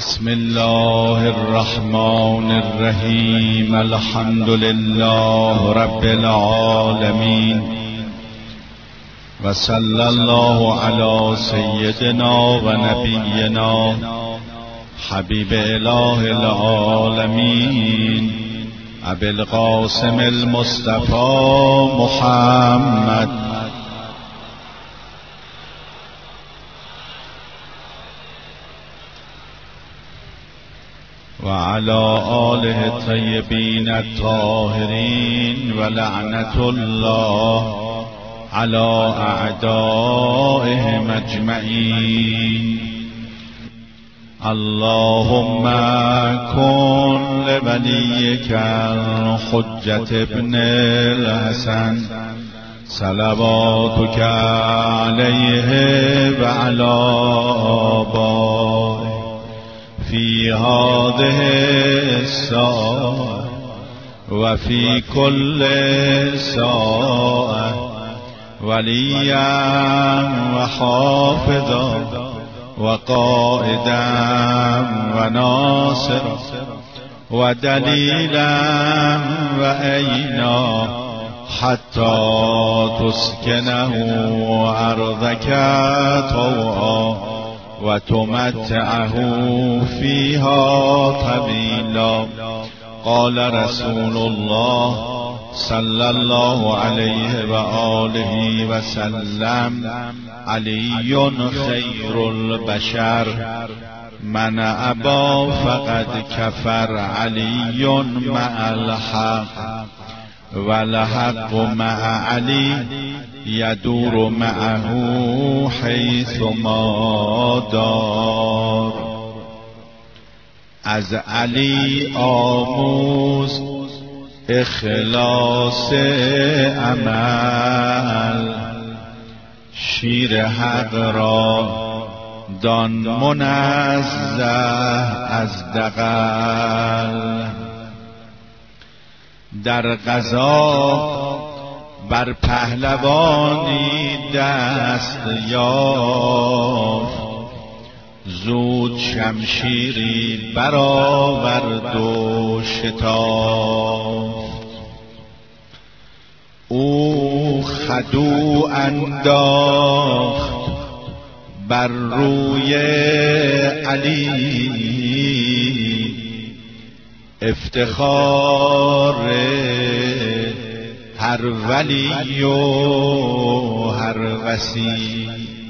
بسم الله الرحمن الرحیم. الحمد لله رب العالمین و صلی الله علی سیدنا و نبینا حبیب اله العالمین ابی القاسم المصطفى محمد وعلى آله الطيبين الطاهرين ولعنة الله على أعدائهم أجمعين. اللهم كن لوليك الحجة ابن الحسن صلواتك عليه وعلى آبائه في هذه الساعة وفي كل ساعة وليا وحافظا وقائدا وناصرا ودليلا وأينا حتى تسكنه أرضك طوعا وتمتعه فيها طويلا. قال رسول الله صلى الله عليه وآله وسلم: علي خير البشر من أبى فقد كفر. علي مع الحق والحق مع علي يدور معه حيث ما دار. از علی آموز اخلاص عمل، شیر حق را دان منزه از دغل. در غزا بر پهلوانی دست یافت، زود شمشیری برآورد و شتافت. او خدو انداخت بر روی علی، افتخار هر ولی و هر وصی.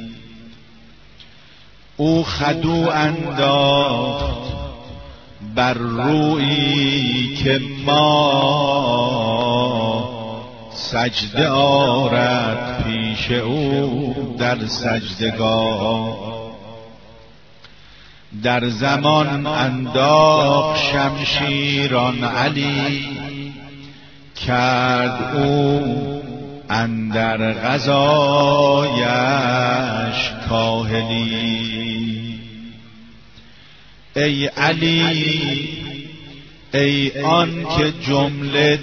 او خدو انداخت بر رویی که ما سجده آرد پیش او در سجدگاه. در زمان انداخت شمشیران علی، کرد او اندر غزایش کاهلی. ای علی، ای آن که جمله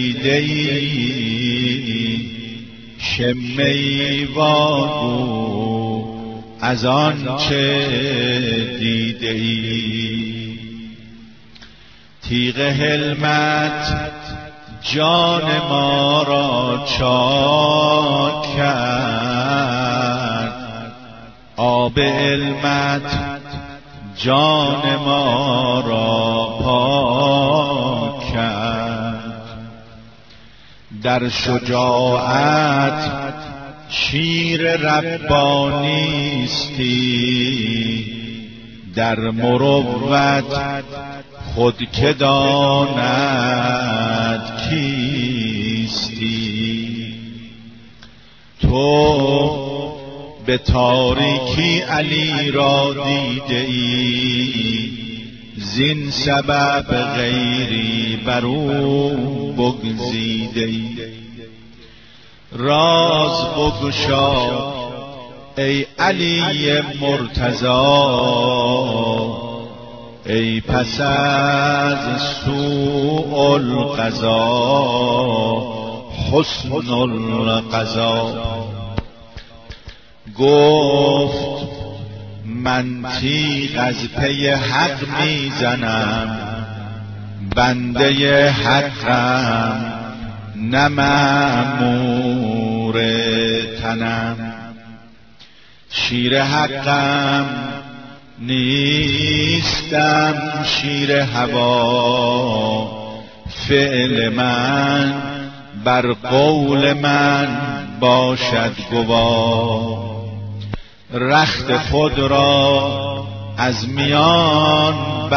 دیده‌ای، شمه‌ای واگو از آن چه دیده‌ای. تیغ حلمت جان ما را چاک کرد، آب علمت جان ما را پاک کرد. در شجاعت شیر ربانیستی، در مروت خود که داند کیستی. تو به تاریکی علی را دیده ای، زین سبب غیری بر او بگزیده ای. راز بگشا ای علی مرتضی، ای پس از سوء القضا حسن القضا. گفت من تیغ از پی حق میزنم، بنده حقم نه مأمور تنم. شیر حقم نیستم شیر هوا، فعل من بر قول من باشد گواه. رخت خود را از میان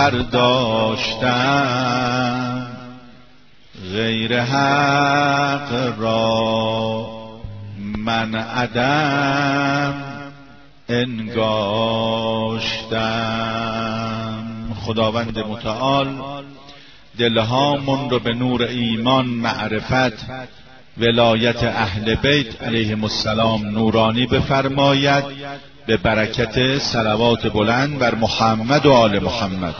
برداشتم، غیر حق را من عدم انگاشتم. خداوند متعال دلهامون رو به نور ایمان، معرفت، ولایت اهل بیت علیهم السلام نورانی بفرماید، به برکت صلوات بلند بر محمد و آل محمد.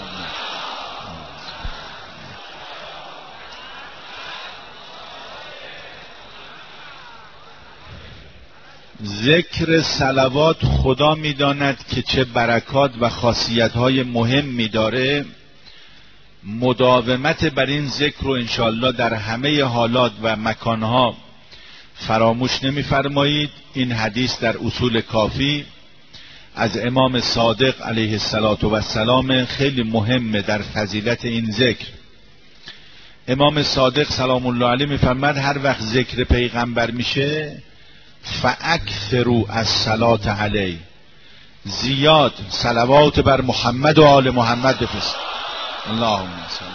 ذکر صلوات خدا میداند که چه برکات و خاصیت‌های مهمی داره. مداومت بر این ذکر رو انشاءالله در همه حالات و مکانها فراموش نمی‌فرمایید. این حدیث در اصول کافی از امام صادق علیه السلام خیلی مهمه در فضیلت این ذکر. امام صادق سلام الله علیه می‌فرماید هر وقت ذکر پیغمبر میشه فاکثروا الصلاة علیه، زیاد صلوات بر محمد و آل محمد بفرست. اللهم صل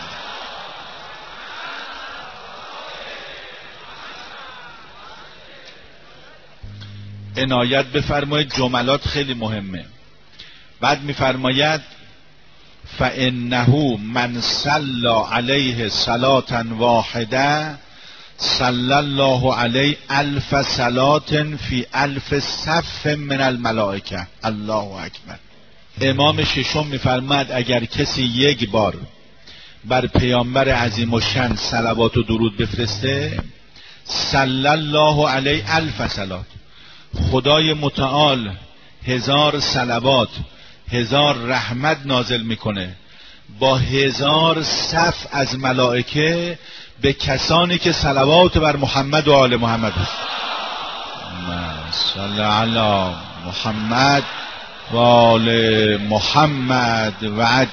عنایت بفرمایید، جملات خیلی مهمه. بعد میفرماید فانه من صلی علیه صلاة واحده صلی الله علیه 1000 صلاة فی 1000 صف من الملائکه. الله اکبر. امام ششم میفرماید اگر کسی یک بار بر پیامبر عظیم الشان صلوات و درود بفرسته، صلی الله علیه 1000 صلات، خدای متعال 1000 صلوات 1000 رحمت نازل میکنه با 1000 صف از ملائکه به کسانی که صلوات بر محمد و آل محمد است. صلی علی محمد و آل محمد و عد.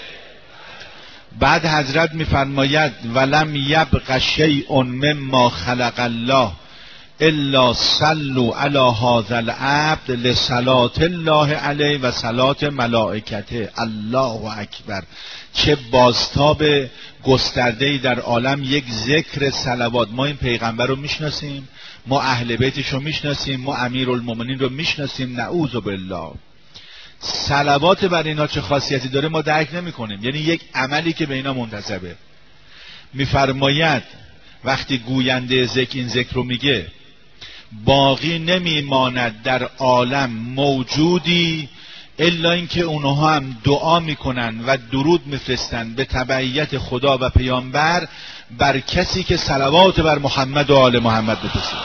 بعد حضرت میفرماید ولم یبق شیء مما خلق الله الا صلوا علی هذا العبد لصلاة الله علیه و صلاة ملائکته. الله اکبر. چه بازتاب گسترده‌ای در عالم یک ذکر صلوات. ما این پیغمبر رو میشناسیم، ما اهل بیتش رو میشناسیم، ما امیرالمومنین رو میشناسیم، نعوذ بالله. صلوات بر اینا چه خاصیتی داره ما درک نمی کنیم. یعنی یک عملی که به اینا منتسبه. میفرماید وقتی گوینده ذکر این ذکر رو میگه باقی نمیماند در عالم موجودی الا اینکه اونها هم دعا میکنن و درود میفرستن به تبعیت خدا و پیامبر بر کسی که صلوات بر محمد و آل محمد بفرسته.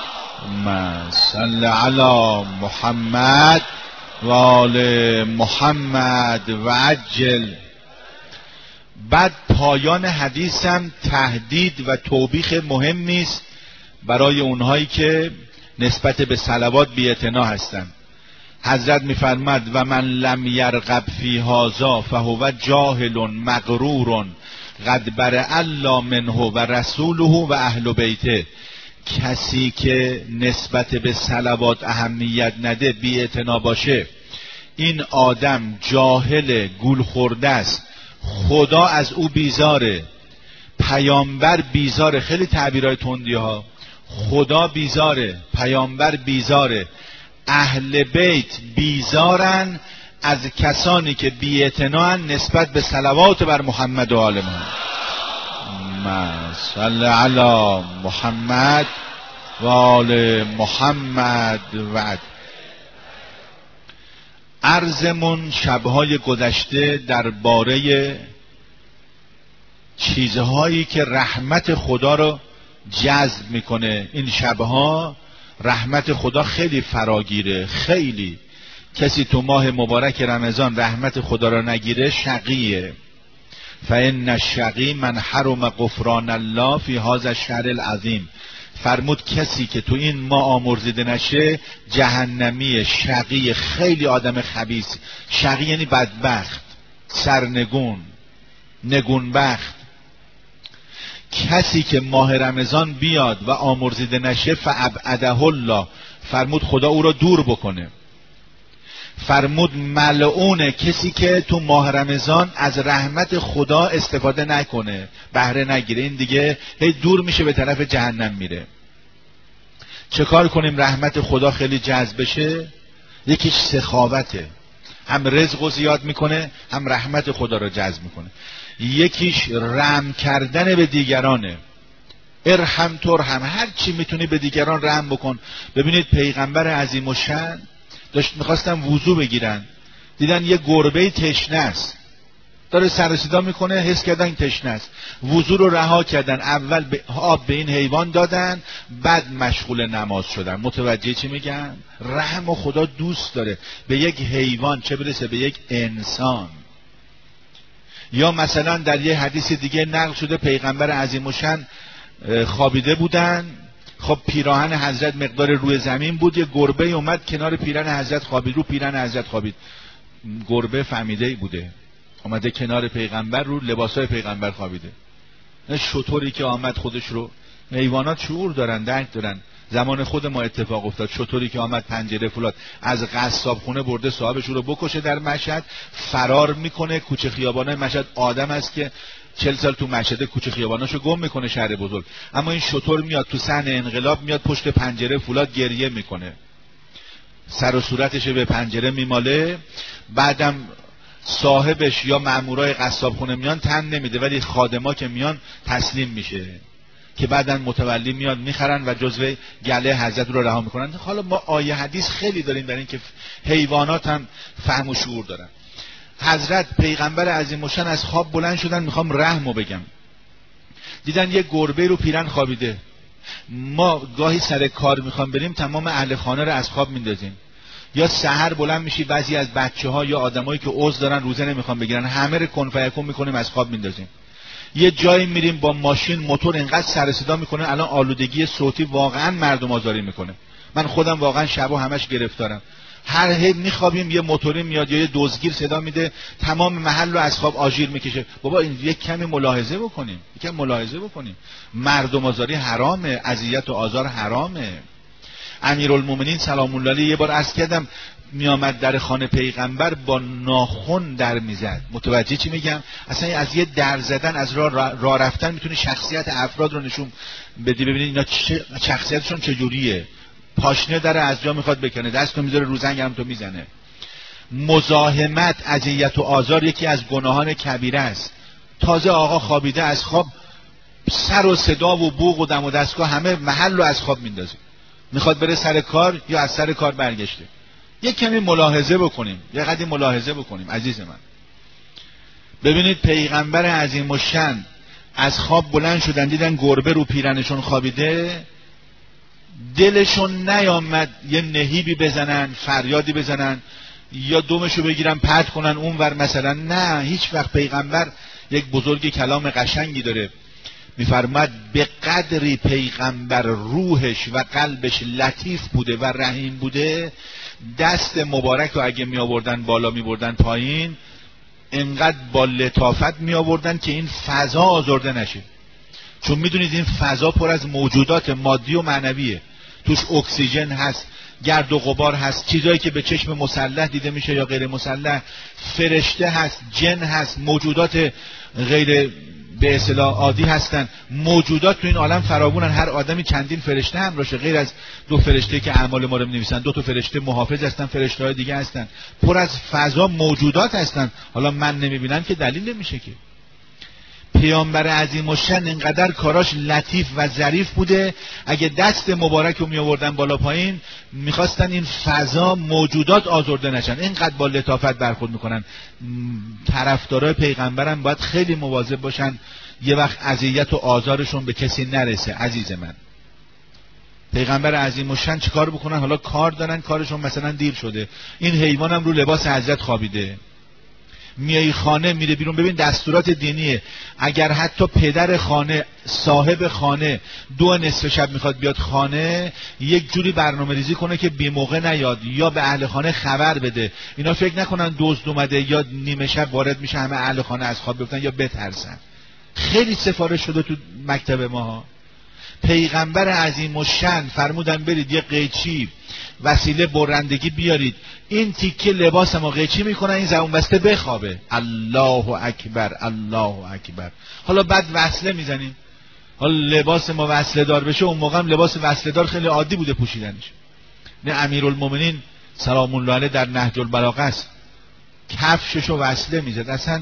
صلی علی محمد و آل محمد و عجل. بعد پایان حدیث هم تهدید و توبیخ مهمی است برای اونهایی که نسبت به صلوات بی‌اعتنا هستند. حضرت میفرماد و من لم یرغب فی هذا فهو جاهل مغرور قد برئ الله منه و رسوله و اهل بیته. کسی که نسبت به صلوات اهمیت نده، بی‌اعتنا باشه، این آدم جاهل، گول خورده است. خدا از او بیزاره، پیامبر بیزاره. خیلی تعبیرهای تندی ها. خدا بیزاره، پیامبر بیزاره، اهل بیت بیزارن از کسانی که بی‌اعتناءن نسبت به صلوات بر محمد و آل محمد. صلی علی محمد و آل محمد و عرضمون شبهای گذشته درباره چیزهایی که رحمت خدا رو جذب میکنه. این شبها رحمت خدا خیلی فراگیره، خیلی کسی تو ماه مبارک رمضان رحمت خدا را نگیره شقیه. فإن الشقی من حرم غفران الله فی هذا الشهر العظیم. فرمود کسی که تو این ماه آمرزیده نشه جهنمی، شقی، خیلی آدم خبیث. شقی یعنی بدبخت، سرنگون، نگونبخت. کسی که ماه رمضان بیاد و آمرزیده نشه فابعده الله، فرمود خدا او را دور بکنه. فرمود ملعونه کسی که تو ماه رمضان از رحمت خدا استفاده نکنه، بهره نگیره، این دیگه هی دور میشه به طرف جهنم میره. چه کار کنیم رحمت خدا خیلی جذب بشه؟ یکیش سخاوته، هم رزق رو زیاد میکنه هم رحمت خدا رو جذب میکنه. یکیش رحم کردن به دیگرانه، ارحم ترحم، هر چی میتونی به دیگران رحم بکن. ببینید پیغمبر عظیم الشأن میخواستن وضو بگیرن، دیدن یه گربه تشنه است داره سر و صدا میکنه، حس کردن تشنه است، وضو رو رها کردن، اول آب به این حیوان دادن بعد مشغول نماز شدن. متوجه چی میگن؟ رحم و خدا دوست داره به یک حیوان، چه برسه به یک انسان. یا مثلا در یه حدیث دیگه نقل شده پیغمبر عظیم الشأن خوابیده بودن، خب پیراهن حضرت مقدار روی زمین بود، یه گربه اومد کنار پیراهن حضرت خوابید، رو پیراهن حضرت خوابید. گربه فهمیده بوده، اومده کنار پیغمبر رو لباسای پیغمبر خوابیده. شطوری که آمد خودش رو، حیوانات شعور دارن، درک دارن. زمان خود ما اتفاق افتاد، شطوری که آمد پنجره فولاد از قصاب خونه برده صاحبش رو بکشه در مشهد، فرار میکنه کوچه خیابانای مشهد. آدم است که 40 سال تو مشهد کوچه خیاباناشو گم میکنه، شهر بزرگ. اما این شطور میاد تو صحن انقلاب، میاد پشت پنجره فولاد گریه میکنه، سر و صورتش به پنجره میماله. بعدم صاحبش یا مامورای قصاب خونه میان تن نمیده، ولی خادما که میان تسلیم میشه که بعدن متولی میاد میخرن و جزو گله حضرت رو رها میکنن. حالا ما آیه حدیث خیلی داریم برای اینکه حیوانات هم فهم و شعور دارن. حضرت پیغمبر عظیم الشأن از خواب بلند شدن، میخوام رحمو بگم، دیدن یه گربه رو پیرن خوابیده. ما گاهی سر کار میخوام بریم تمام اهل خانه رو از خواب میندازیم، یا سحر بلند میشی بعضی از بچه‌ها یا آدمایی که عضو دارن روزه نمیخوام بگیرن، همه رو کن فیکون میکنیم از خواب میندازیم. یه جایی میریم با ماشین موتور اینقدر سر صدا میکنه، الان آلودگی صوتی واقعا مردم آزاری میکنه. من خودم واقعا شبا همش گرفتارم، هر هی میخوابیم یه موتوری میاد یا یه دزدگیر صدا میده، تمام محل رو از خواب آژیر میکشه. بابا این یک کمی ملاحظه بکنیم، یکم ملاحظه بکنیم. مردم آزاری حرامه، اذیت و آزار حرامه. امیرالمومنین سلام الله علیه یه بار عرض کردم میامد در خانه پیغمبر با ناخن در میزد. متوجه چی میگم؟ اصلا از یه در زدن از راه رفتن میتونی شخصیت افراد رو نشون بدی. ببینید اینا شخصیتشون چجوریه. پاشنه در از جا میخواد بکنه، دست رو میذاره رو زنگ هم تو میزنه. مزاحمت، اذیت و آزار یکی از گناهان کبیره است. تازه آقا خوابیده، از خواب سر و صدا و بوق و دم و دستگاه همه محل رو از خواب میندازه، میخواد بره سر کار یا از سر کار برگشته. یک کمی ملاحظه بکنیم، یک قدری ملاحظه بکنیم عزیز من. ببینید پیغمبر عظیم الشأن از خواب بلند شدن، دیدن گربه رو پیرنشون خوابیده، دلشون نیامد یه نهیبی بزنن، فریادی بزنن یا دومشو بگیرن پرت کنن اونور مثلا. نه، هیچ وقت. پیغمبر یک بزرگ کلام قشنگی داره، میفرماد به قدری پیغمبر روحش و قلبش لطیف بوده و رحیم بوده، دست مبارک رو اگه می آوردن بالا می بردن پایین، انقدر با لطافت می آوردن که این فضا آزرده نشه. چون میدونید این فضا پر از موجودات مادی و معنویه، توش اکسیژن هست، گرد و غبار هست، چیزایی که به چشم مسلح دیده میشه یا غیر مسلح، فرشته هست، جن هست، موجودات غیر به اصطلاح عادی هستن. موجودات تو این عالم فراوونن، هر آدمی چندین فرشته همراشه، غیر از 2 فرشته که اعمال ما رو می‌نویسن، 2 تا فرشته محافظ هستن، فرشته‌های دیگه هستن، پر از فضا موجودات هستن. حالا من نمیبینم که دلیل نمیشه که. پیامبر عظیم الشأن اینقدر کاراش لطیف و ظریف بوده، اگه دست مبارک رو می آوردن بالا پایین میخواستن این فضا موجودات آزرده نشن، اینقدر با لطافت برخورد میکنن. طرفدارای پیغمبرم باید خیلی مواظب باشن یه وقت اذیت و آزارشون به کسی نرسه عزیز من. پیغمبر عظیم الشان چیکار بکنن؟ حالا کار دارن، کارشون مثلا دیر شده، این حیوانم رو لباس حضرت خوابیده، میای خانه میره بیرون. ببین دستورات دینیه، اگر حتی پدر خانه صاحب خانه 2 نصف شب میخواد بیاد خانه، یک جوری برنامه ریزی کنه که بی موقع نیاد، یا به اهل خانه خبر بده، اینا فکر نکنن دزد اومده یا نیمه شب وارد میشه همه اهل خانه از خواب بیفتن یا بترسن. خیلی سفارش شده تو مکتب ما. پیغمبر عظیم الشان فرمودن برید یه قیچی وسیله برندگی بیارید، این تیکه لباس ما قیچی میکنن این زبون بسته بخوابه. الله اکبر، الله اکبر. حالا بعد وصله میزنیم، حالا لباس ما وصله دار بشه. اون موقع هم لباس وصله دار خیلی عادی بوده پوشیدنش. نه امیرالمومنین سلام الله علیه در نهج البلاغه است، کفششو وصله میزد. اصلا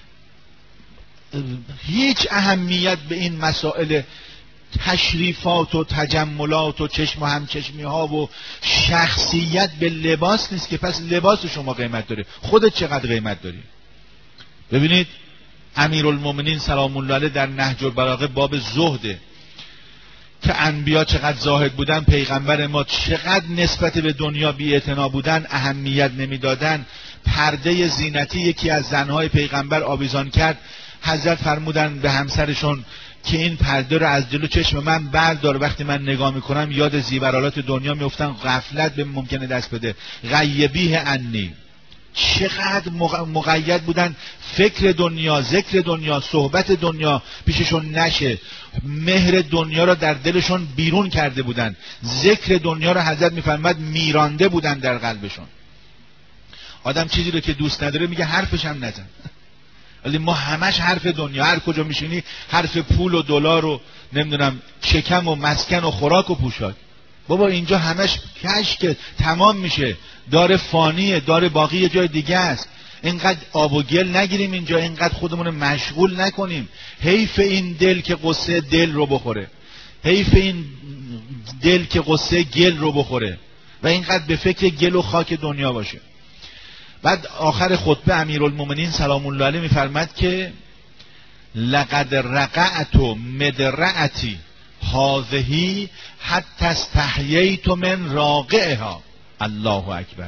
هیچ اهمیت به این مسائل تشریفات و تجملات و چشم و همچشمی ها و شخصیت به لباس نیست که پس لباس شما قیمت داره، خودت چقدر قیمت داری. ببینید امیرالمومنین سلام الله علیه در نهج البلاغه باب زهده که انبیا چقدر زاهد بودن، پیغمبر ما چقدر نسبت به دنیا بی‌اعتنا بودن، اهمیت نمیدادن. پرده زینتی یکی از زنهای پیغمبر آویزان کرد، حضرت فرمودن به همسرشون که این پرده رو از جلو چشم من بردار، وقتی من نگاه میکنم یاد زیورالات دنیا میفتن، غفلت به ممکنه دست بده. غیبیه عنی. چقدر مقید بودن فکر دنیا، ذکر دنیا، صحبت دنیا پیششون نشه. مهر دنیا رو در دلشون بیرون کرده بودن، ذکر دنیا رو حضرت میفرماد میرانده بودن در قلبشون. آدم چیزی رو که دوست نداره میگه حرفش هم نزن، ولی ما همش حرف دنیا، هر کجا میشینی حرف پول و دلار و نمیدونم شکم و مسکن و خوراک و پوشاک. بابا اینجا همش کشک تمام میشه، دار فانیه، دار باقی یه جای دیگه است. اینقدر آب و گل نگیریم اینجا، اینقدر خودمون مشغول نکنیم. حیف این دل که قصه دل رو بخوره، حیف این دل که قصه گل رو بخوره و اینقدر به فکر گل و خاک دنیا باشه. بعد آخر خطبه امیرالمومنین سلام الله علیه میفرماد که لقد رقعت مدرعتی هذه حتی استحییت من راقعها. الله اکبر.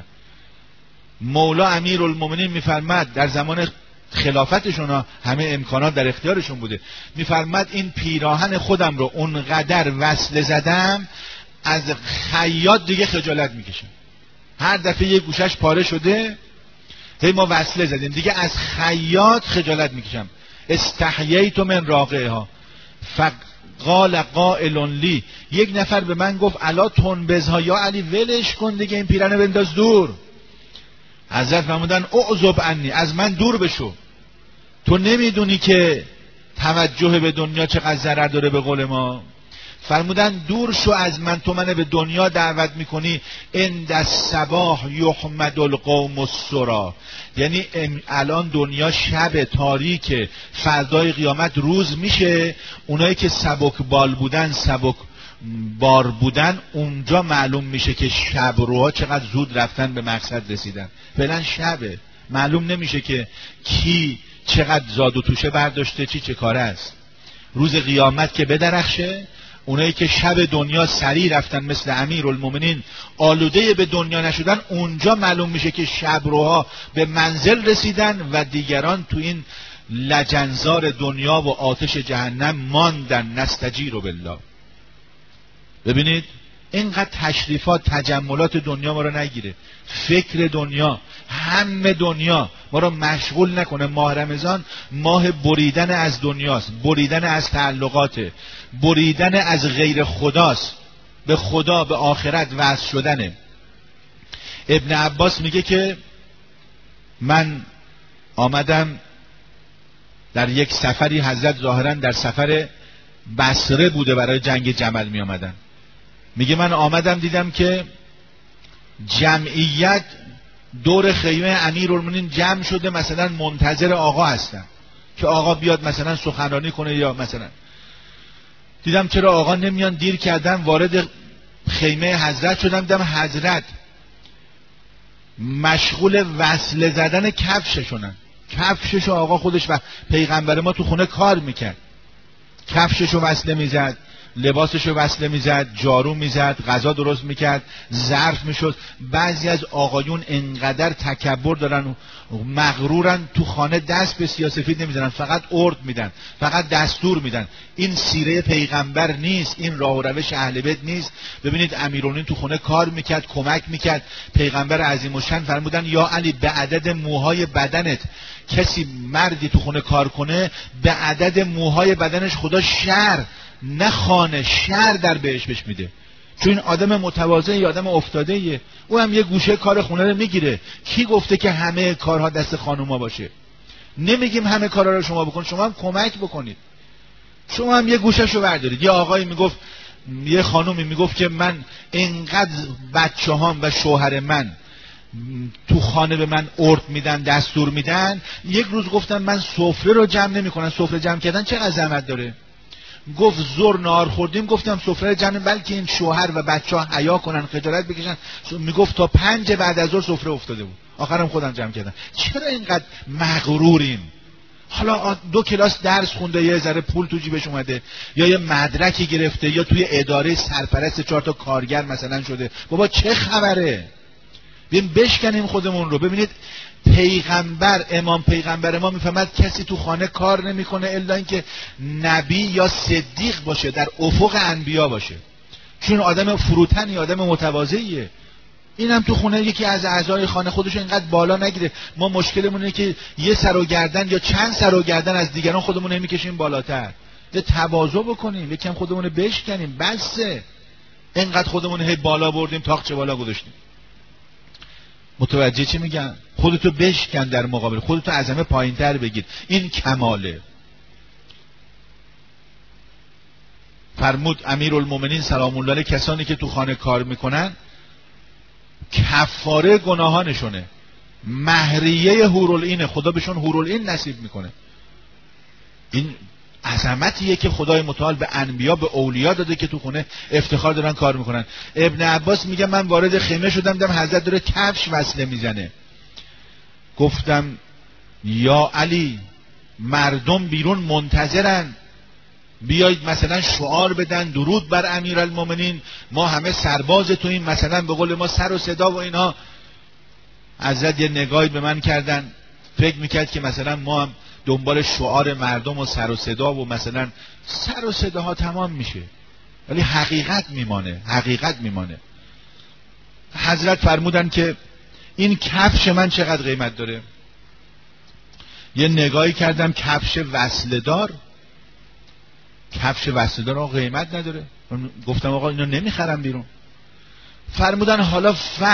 مولا امیرالمومنین میفرماد در زمان خلافتشون همه امکانات در اختیارشون بوده، میفرماد این پیراهن خودم رو اونقدر وصله زدم از خیاط دیگه خجالت میکشم. هر دفعه یه گوشش پاره شده هی ما وصله زدیم دیگه از خیاط خجالت میکشم. استحییت من راقعها. فقال قائل لی، یک نفر به من گفت الا تنبذها یا علی، ولش کن دیگه این پیرانه بنداز دور. حضرت فرمودن اعذب عنی، از من دور بشو، تو نمیدونی که توجه به دنیا چقدر ضرر داره. به قول ما فرمودن دور شو از من، تو منو به دنیا دعوت میکنی. عند الصباح یحمد القوم السری، یعنی الان دنیا شب تاریک، فردای قیامت روز میشه. اونایی که سبک بال بودن، سبک بار بودن، اونجا معلوم میشه که شب روها چقدر زود رفتن به مقصد رسیدن. فعلا شبه، معلوم نمیشه که کی چقدر زاد و توشه برداشته، چه کاره است. روز قیامت که بدرخشه، اونایی که شب دنیا سریع رفتن مثل امیرالمومنین، آلوده به دنیا نشدن، اونجا معلوم میشه که شب روها به منزل رسیدن و دیگران تو این لجنزار دنیا و آتش جهنم ماندن. نستجیر بالله. ببینید اینقدر تشریفات تجملات دنیا ما رو نگیره، فکر دنیا، همه دنیا ما رو مشغول نکنه. ماه رمضان ماه بریدن از دنیاست، بریدن از تعلقات، بریدن از غیر خداست، به خدا به آخرت وصل شدنه. ابن عباس میگه که من آمدم در یک سفری، حضرت ظاهرا در سفر بصره بوده، برای جنگ جمل می آمدن. میگه من آمدم دیدم که جمعیت دور خیمه امیرالمومنین جمع شده، مثلا منتظر آقا هستن که آقا بیاد مثلا سخنرانی کنه، یا مثلا دیدم چرا آقا نمیان، دیر کردم، وارد خیمه حضرت شدم، دیدم حضرت مشغول وصله زدن کفششونن. کفششو آقا خودش و پیغمبر ما تو خونه کار میکرد، کفششو وصله میزد، لباسشو وصله میزد، جارو میزد، غذا درست میکرد، ظرف میشد. بعضی از آقایون انقدر تکبر دارن، مغرورن، تو خانه دست به سیاه‌سفید نمیزنن، فقط ارد میدن، فقط دستور میدن. این سیره پیغمبر نیست، این راه و روش اهل بیت نیست. ببینید امیرالمومنین تو خونه کار میکرد، کمک میکرد. پیغمبر عظیم الشأن فرمودن یا علی به عدد موهای بدنت، کسی مردی تو خونه کار کنه به عدد موهای بدنش خدا شر نه خانه شر در بهش بهش میده. چون این آدم متواضعی، آدم افتاده‌ایه. او هم یه گوشه کار خونه رو میگیره. کی گفته که همه کارها دست خانوما باشه؟ نمیگیم همه کارها رو شما بکن، شما هم کمک بکنید. شما هم یه گوشه‌شو بردارید. یه آقایی میگفت، یه خانومی میگفت که من اینقدر بچه‌هام و شوهر من تو خانه به من ارد میدن، دستور میدن. یک روز گفتم من سفره رو جمع نمیکنم. سفره جمع کردن چقدر زحمت داره؟ گفت زور نهار خوردیم، گفتم سفره جمع، بلکه این شوهر و بچه‌ها حیا کنن، خجالت بکشن. میگفت تا 5 بعد از ظهر سفره افتاده بود. آخرم خودم جمع کردم. چرا اینقدر مغرورین؟ حالا 2 کلاس درس خونده، یه ذره پول تو جیبش اومده، یا یه مدرکی گرفته، یا توی اداره سرپرست 4 تا کارگر مثلا شده. بابا چه خبره؟ بیایم بشکنیم خودمون رو. ببینید پیغمبر، امام پیغمبر ما میفهمد کسی تو خانه کار نمیکنه الا اینکه نبی یا صدیق باشه، در افق انبیا باشه، چون آدم فروتنی، آدم متواضعیه. اینم تو خونه یکی از اعضای خانه خودشو اینقدر بالا نگیره. ما مشکلمون اینه که یه سر و گردن یا چند سر و گردن از دیگران خودمون نمیکشیم بالاتر. یه تواضع بکنیم، یکم خودمون بشکنیم. بسه اینقدر خودمون هی بالا بردیم، تاقچه بالا گذاشتیم. متوجه چی میگم؟ خودتو بشکن در مقابل، خودتو از همه پایین‌تر بگیر. این کماله. فرمود امیرالمومنین سلام الله علیه کسانی که تو خانه کار میکنن کفاره گناهانشونه، مهریه حورالعین، خدا بهشون حورالعین نصیب میکنه. این عظمتیه که خدای متعال به انبیا، به اولیا داده که تو خونه افتخار دارن کار میکنن. ابن عباس میگه من وارد خیمه شدم، دیدم حضرت داره کفش وصله میزنه. گفتم یا علی مردم بیرون منتظرن، بیایید مثلا شعار بدن، درود بر امیرالمومنین، ما همه سرباز توییم، مثلا به قول ما سر و صدا و اینا. حضرت یه نگاهی به من کردن، فکر میکرد که مثلا ما هم دنبال شعار مردم و سر و صدا و مثلا سر و صداها تمام میشه، ولی حقیقت میمانه، حقیقت میمانه. حضرت فرمودن که این کفش من چقدر قیمت داره؟ یه نگاهی کردم، کفش وصله‌دار، کفش وصله‌دار آقا قیمت نداره. گفتم آقا اینو نمیخرم بیرون. فرمودن حالا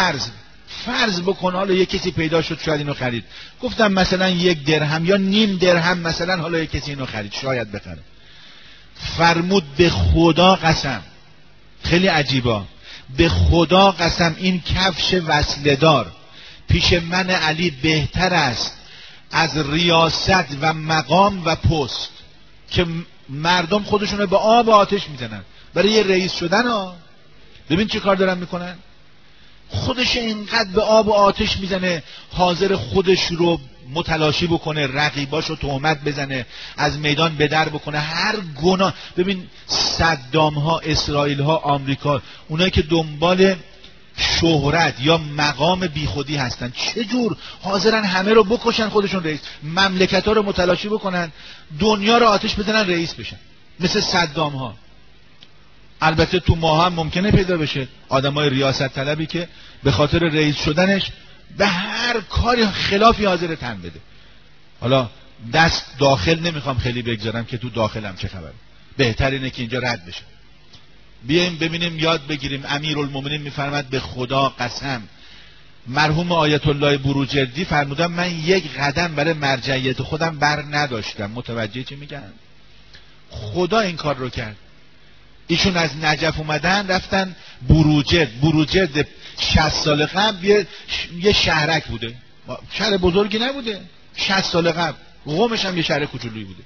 فرض بکن حالا یک کسی پیدا شد شاید اینو خرید. گفتم مثلا 1 درهم یا نیم درهم مثلا حالا یک کسی اینو خرید، شاید بخره. فرمود به خدا قسم، خیلی عجیبا، به خدا قسم این کفش وصله‌دار پیش من علی بهتر است از ریاست و مقام و پست که مردم خودشونو به آب و آتش میزنن برای یه رئیس شدن. ببین چه کار دارن میکنن. خودش اینقدر به آب و آتش میزنه، حاضر خودش رو متلاشی بکنه، رقیباشو تهمت بزنه، از میدان بدر بکنه، هر گناه. ببین صدام ها، اسرائیل ها، آمریکا، اونایی که دنبال شهرت یا مقام بیخودی هستن، چجور حاضرن همه رو بکشن خودشون رئیس، مملکت ها رو متلاشی بکنن، دنیا رو آتش بزنن رئیس بشن، مثل صدام ها. البته تو ما هم ممکنه پیدا بشه آدمای ریاست طلبی که به خاطر رئیس شدنش به هر کاری خلافی حاضر تن بده. حالا دست داخل نمیخوام خیلی بگذارم که تو داخلم چه خبره، بهتر اینه که اینجا رد بشه. بیایم ببینیم، یاد بگیریم. امیرالمومنین میفرماد به خدا قسم، مرحوم آیت الله بروجردی فرمودن من 1 قدم برای مرجعیت خودم بر نداشتم. متوجه چی میگن؟ خدا این کار رو کرد. ایشون از نجف اومدن رفتن بروجرد 60 سال قبل یه شهرک بوده، شهر بزرگی نبوده، 60 سال قبل قومش هم یه شهر کوچولویی بوده.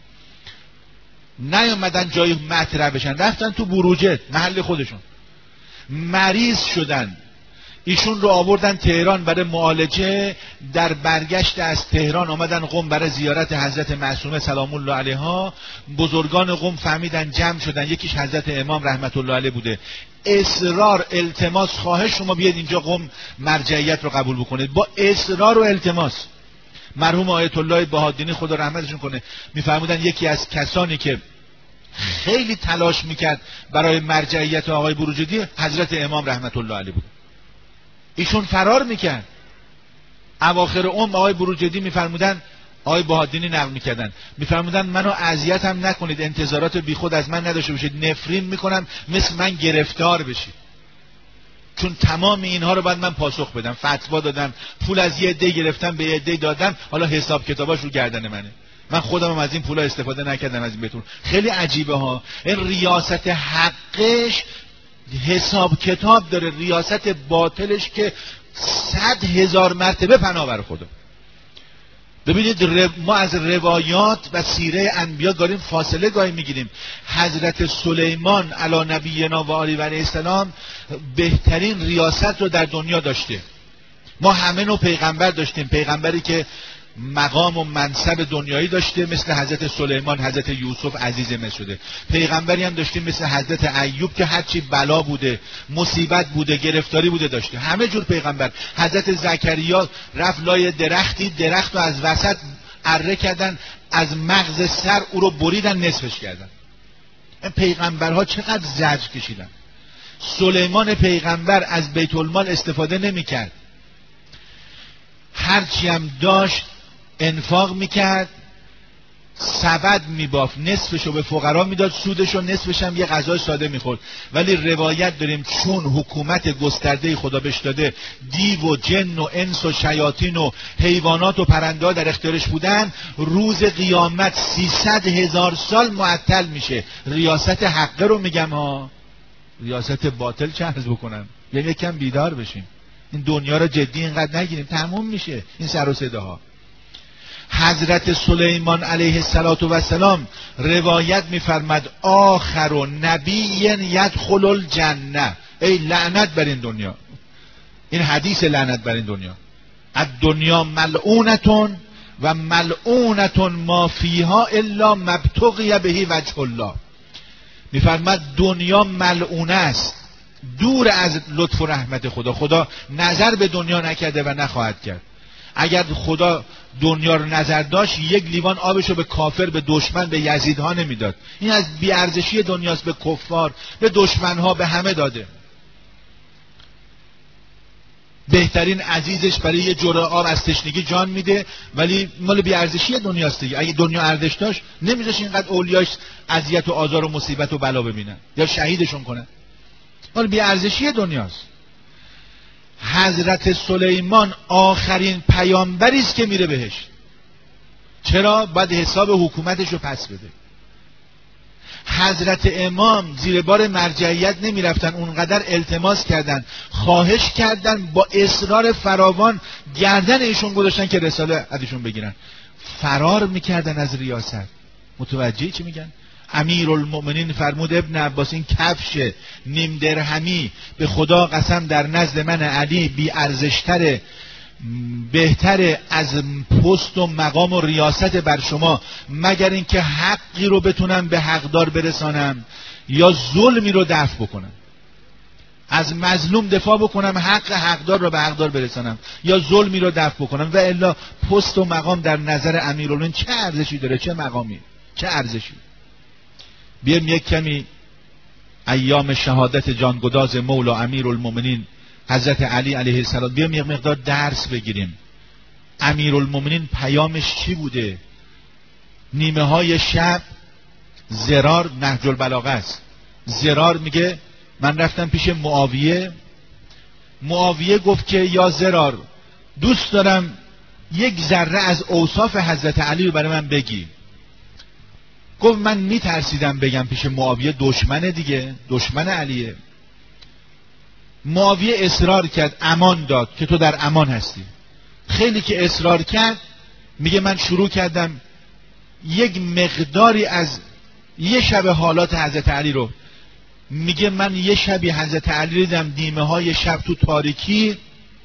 نیومدن جای مطرح بشن، رفتن تو بروجرد محل خودشون، مریض شدن. ایشون رو آوردن تهران برای معالجه. در برگشت از تهران آمدن قم برای زیارت حضرت معصومه سلام الله علیها. بزرگان قم فهمیدن، جمع شدن. یکیش حضرت امام رحمت الله علیه بوده. اصرار، التماس، خواهش شما بیاید اینجا قم مرجعیت رو قبول بکنید. با اصرار و التماس مرحوم آیت الله بهادینی خدا رحمتشون کنه میفرمودن یکی از کسانی که خیلی تلاش میکرد برای مرجعیت آقای بروجردی حضرت امام رحمت الله علیه بود. ایشون فرار میکرد. اواخر آقای بروجردی میفرمودن، آقای بهادینی نقل میکردن، میفرمودن منو اذیتم نکنید، انتظارات بیخود از من نداشته باشید، نفرین میکنم مثل من گرفتار بشید، چون تمام اینها رو باید من پاسخ بدم. فتوا دادم، پول از یه عده گرفتم به یه عده دادم، حالا حساب کتاباش رو گردن منه. من خودم هم از این پولا استفاده نکردم، از این بهتون. خیلی عجیبه ها. این ریاست حقش حساب کتاب داره، ریاست باطلش که 100,000 مرتبه پناه بر خدا. ببینید ما از روایات و سیره انبیا داریم فاصله گاهی میگیریم. حضرت سلیمان علی نبینا و آله و علیه السلام بهترین ریاست رو در دنیا داشته. ما همه نوع پیغمبر داشتیم، پیغمبری که مقام و منصب دنیایی داشته مثل حضرت سلیمان، حضرت یوسف عزیز مصر شده. پیغمبری هم داشتیم مثل حضرت ایوب که هرچی بلا بوده، مصیبت بوده، گرفتاری بوده داشته. همه جور پیغمبر. حضرت زکریا رفت لای درختی، درخت رو از وسط اره کردن، از مغز سر او رو بریدن، نصفش کردن. این پیغمبرها چقدر زجر کشیدن. سلیمان پیغمبر از بیت المال استفاده نمی کرد، هرچی هم داشت انفاق میکرد، سبد میبافت، نصفشو به فقرا میداد، سودشو نصفش هم یه غذای ساده میخورد. ولی روایت داریم چون حکومت گسترده خدا بهش داده، دیو و جن و انس و شیاطین و حیوانات و پرنده ها در اختیارش بودن، روز قیامت 300,000 سال معطل میشه. ریاست حقه رو میگم ها، ریاست باطل چه عرض بکنم. یعنی یکم بیدار بشیم، این دنیا رو جدی اینقدر نگیریم، تموم میشه این سر و صداها. حضرت سلیمان علیه السلام روایت میفرماد آخر و نبی یدخل الجنه. ای لعنت بر این دنیا، این حدیث لعنت بر این دنیا. الدنیا ملعونتون و ملعونتون ما فیها الا مبتغی بهی وجه الله. میفرماد دنیا ملعونه است، دور از لطف و رحمت خدا. خدا نظر به دنیا نکرده و نخواهد کرد. اگر خدا دنیا رو نظر داشت، یک لیوان آبشو به کافر، به دشمن، به یزیدها نمیداد. این از بیارزشی دنیاست، به کفار، به دشمنها، به همه داده. بهترین عزیزش برای یه جرعه آب از تشنگی جان میده، ولی مال بیارزشی دنیاست دیگه. اگه دنیا ارزش داشت نمیذاش اینقدر اولیاش اذیت و آزار و مصیبت و بلا ببینن یا شهیدشون کنن. مال بیارزشی دنیاست. حضرت سلیمان آخرین پیامبری است که میره بهشت. چرا؟ باید حساب حکومتش رو پس بده. حضرت امام زیر بار مرجعیت نمیرفتن، اونقدر التماس کردن، خواهش کردن، با اصرار فراوان گردن ایشون گذاشتن که رساله ازشون بگیرن. فرار میکردن از ریاست. متوجه چی میگن؟ امیرالمؤمنین فرمود ابن عباس این کفش نیم درهمی به خدا قسم در نزد من علی بی ارزشتره، بهتره از پست و مقام و ریاست بر شما، مگر اینکه حقی رو بتونم به حقدار برسانم یا ظلمی رو دفع بکنم. از مظلوم دفاع بکنم، حق حقدار رو به حقدار برسانم، یا ظلمی رو دفع بکنم. و الا پست و مقام در نظر امیرالمؤمنین چه ارزشی داره؟ چه مقامی؟ چه ارزشی؟ بیایم یک کمی ایام شهادت جانگداز مولا امیرالمؤمنین حضرت علی علیه السلام بیایم یک مقدار درس بگیریم. امیرالمؤمنین پیامش چی بوده؟ نیمه های شب زرار نهج البلاغه است. زرار میگه من رفتم پیش معاویه. معاویه گفت که یا زرار، دوست دارم یک ذره از اوصاف حضرت علی رو برای من بگی. گفت من میترسیدم بگم پیش معاویه، دشمنه دیگه، دشمن علیه. معاویه اصرار کرد، امان داد که تو در امان هستی. خیلی که اصرار کرد، میگه من شروع کردم یک مقداری از یه شب حالات حضرت علی رو میگه من یه شبی حضرت علی دیدم نیمه های شب تو تاریکی،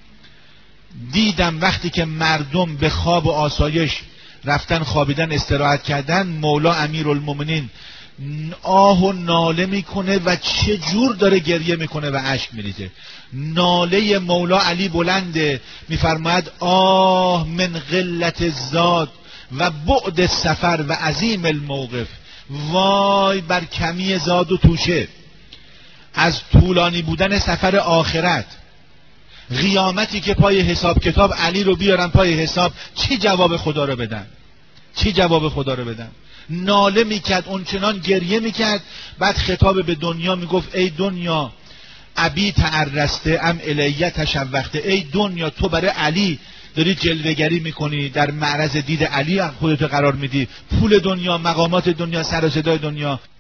دیدم وقتی که مردم به خواب و آسایش رفتن خوابیدن استراحت کردن، مولا امیرالمومنین آه و ناله میکنه و چه جور داره گریه میکنه و اشک میریزه. ناله مولا علی بلنده، میفرماید آه من قلت الزاد و بعد سفر و عظیم الموقف، وای بر کمی زاد و توشه، از طولانی بودن سفر آخرت، قیامتی که پای حساب کتاب علی رو بیارن پای حساب، چی جواب خدا رو بدن؟ چی جواب خدا رو بدن؟ ناله میکرد، اونچنان گریه میکرد. بعد خطاب به دنیا میگفت ای دنیا ابی تعرسته ام الیه تشوقته، ای دنیا تو برای علی داری جلوه‌گری میکنی، در معرض دید علی خودت قرار میدی، پول دنیا، مقامات دنیا، سر و صدای دنیا.